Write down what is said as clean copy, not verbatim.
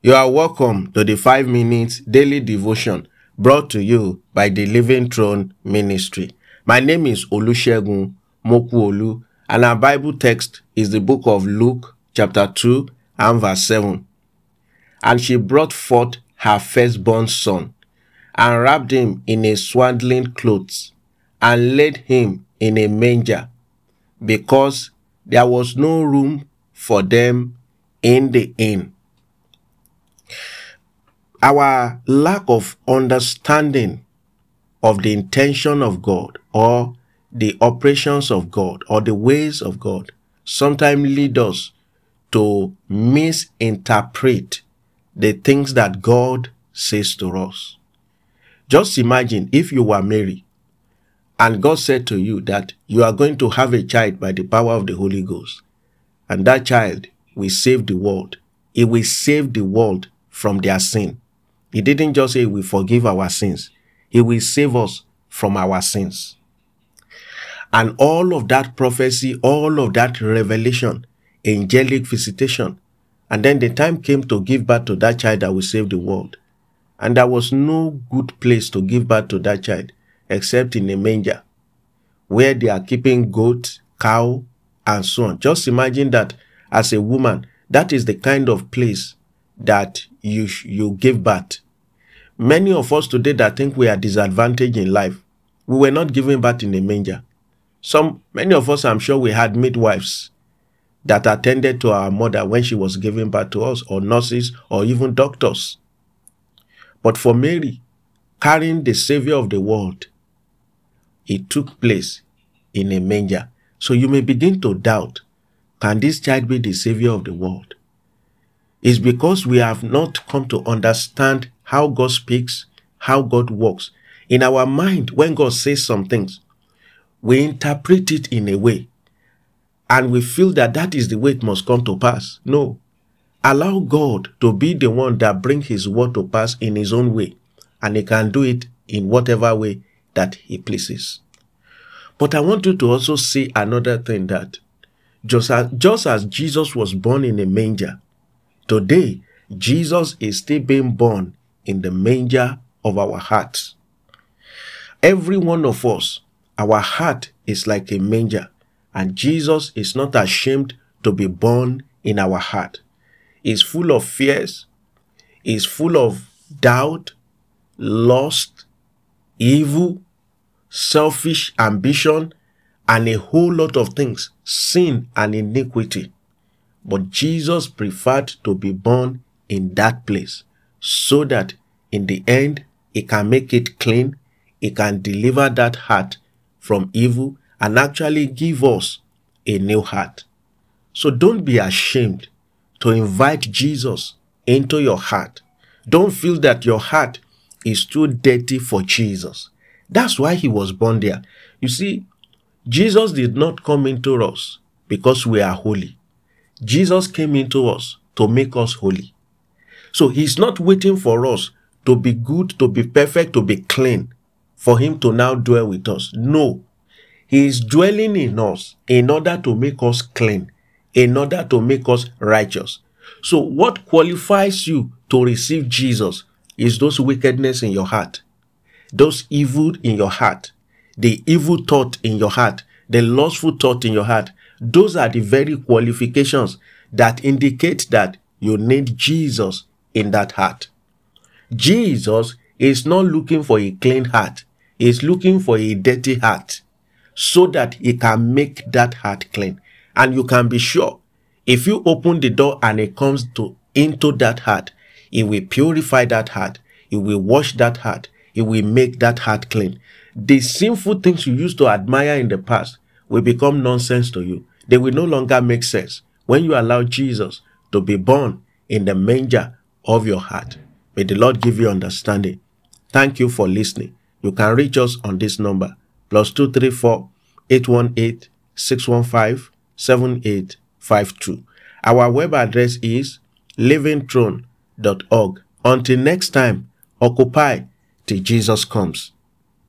You are welcome to the 5 minutes daily devotion brought to you by the Living Throne Ministry. My name is Olusegun Mokuolu, and our Bible text is the book of Luke chapter 2 and verse 7. And she brought forth her firstborn son, and wrapped him in a swaddling clothes, and laid him in a manger, because there was no room for them in the inn. Our lack of understanding of the intention of God, or the operations of God, or the ways of God sometimes lead us to misinterpret the things that God says to us. Just imagine if you were Mary and God said to you that you are going to have a child by the power of the Holy Ghost, and that child will save the world. It will save the world from their sin. He didn't just say he will forgive our sins. He will save us from our sins. And all of that prophecy, all of that revelation, angelic visitation, and then the time came to give birth to that child that will save the world. And there was no good place to give birth to that child except in a manger, where they are keeping goat, cow, and so on. Just imagine that as a woman, that is the kind of place that you give birth. Many of us today that think we are disadvantaged in life, we were not given birth in a manger. Many of us, I'm sure, we had midwives that attended to our mother when she was giving birth to us, or nurses, or even doctors. But for Mary, carrying the Savior of the world, it took place in a manger. So you may begin to doubt, can this child be the Savior of the world? It's because we have not come to understand how God speaks, how God works. In our mind, when God says some things, we interpret it in a way, and we feel that that is the way it must come to pass. No. Allow God to be the one that brings his word to pass in his own way, and he can do it in whatever way that he pleases. But I want you to also see another thing, that just as Jesus was born in a manger, today Jesus is still being born in the manger of our hearts. Every one of us, our heart is like a manger, and Jesus is not ashamed to be born in our heart. He's full of fears, he's full of doubt, lust, evil, selfish ambition, and a whole lot of things, sin and iniquity. But Jesus preferred to be born in that place, so that in the end, he can make it clean, he can deliver that heart from evil, and actually give us a new heart. So don't be ashamed to invite Jesus into your heart. Don't feel that your heart is too dirty for Jesus. That's why he was born there. You see, Jesus did not come into us because we are holy. Jesus came into us to make us holy. So he's not waiting for us to be good, to be perfect, to be clean, for him to now dwell with us. No. He is dwelling in us in order to make us clean, in order to make us righteous. So what qualifies you to receive Jesus is those wickedness in your heart, those evil in your heart, the evil thought in your heart, the lustful thought in your heart. Those are the very qualifications that indicate that you need Jesus in that heart. Jesus is not looking for a clean heart. He is looking for a dirty heart, so that he can make that heart clean. And you can be sure, if you open the door and it comes into that heart, it will purify that heart. It will wash that heart. It will make that heart clean. The sinful things you used to admire in the past will become nonsense to you. They will no longer make sense when you allow Jesus to be born in the manger of your heart. May the Lord give you understanding. Thank you for listening. You can reach us on this number, +234 818 615 7852. Our web address is livingthrone.org. Until next time, occupy till Jesus comes.